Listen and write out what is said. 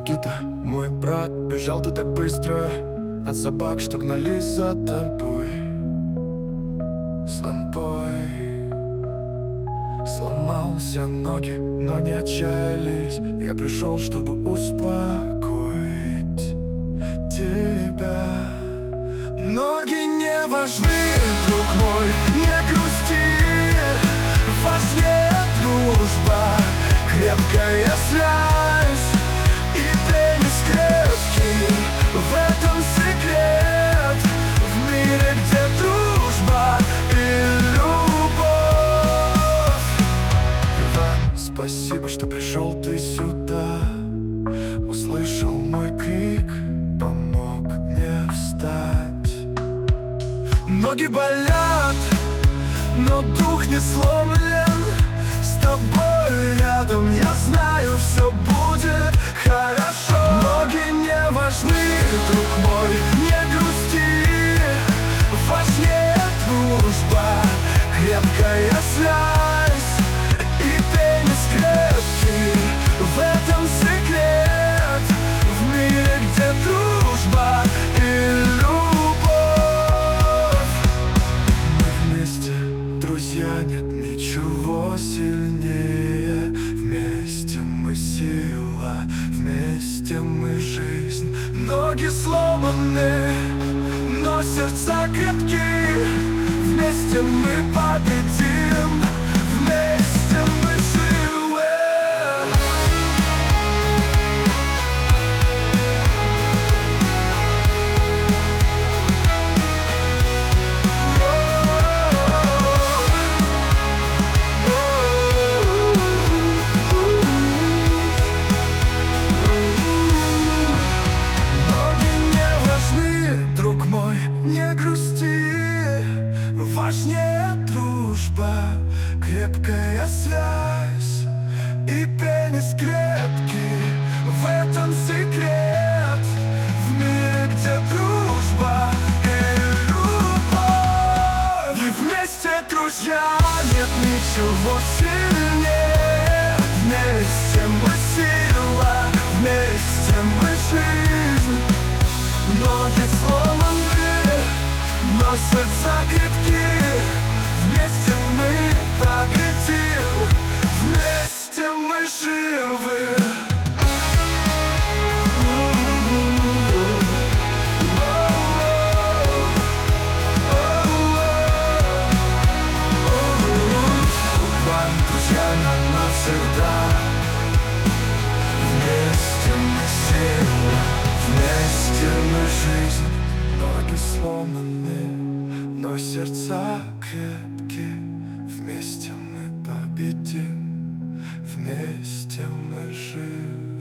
Никита, мой брат, бежал ты так быстро от собак, что гнались за тобой с лампой. Сломался ноги, но не отчаялись. Я пришел, чтобы успокоить тебя. Ноги не важны, друг мой, не грусти. Важнее дружба, крепкая связь и теннис крепкий. В этом секрет, в мире, где дружба и любовь. Иван, спасибо, что пришел ты сюда. Услышал мой крик, помог мне встать. Ноги болят, но дух не сломлен. С тобой рядом, я знаю, все будет хорошо. Ноги не важны, друг мой, не грусти. Важнее дружба, крепкая связь и теннис крепкий. В этом секрет, в мире, где дружба и любовь. Мы вместе, друзья, нет ничего сильнее. Вместе мы сила, вместе мы жизнь. Ноги сломаны, но сердца крепки. Вместе мы победим, вместе мы живы. Не грусти, важнее дружба, крепкая связь и пенис крепкий. В этом секрет, в мире, где дружба и любовь. И вместе, друзья, нет ничего сильнее. Вместе мы сила, вместе мы жизнь. Ноги сломаны, но сердца крепки. Вместе мы победим, вместе мы живы. Вам, друзья, нам навсегда. Вместе мы сила, вместе мы жизнь. Ноги сломаны, но сердца крепки. Вместе мы победим, вместе мы живы.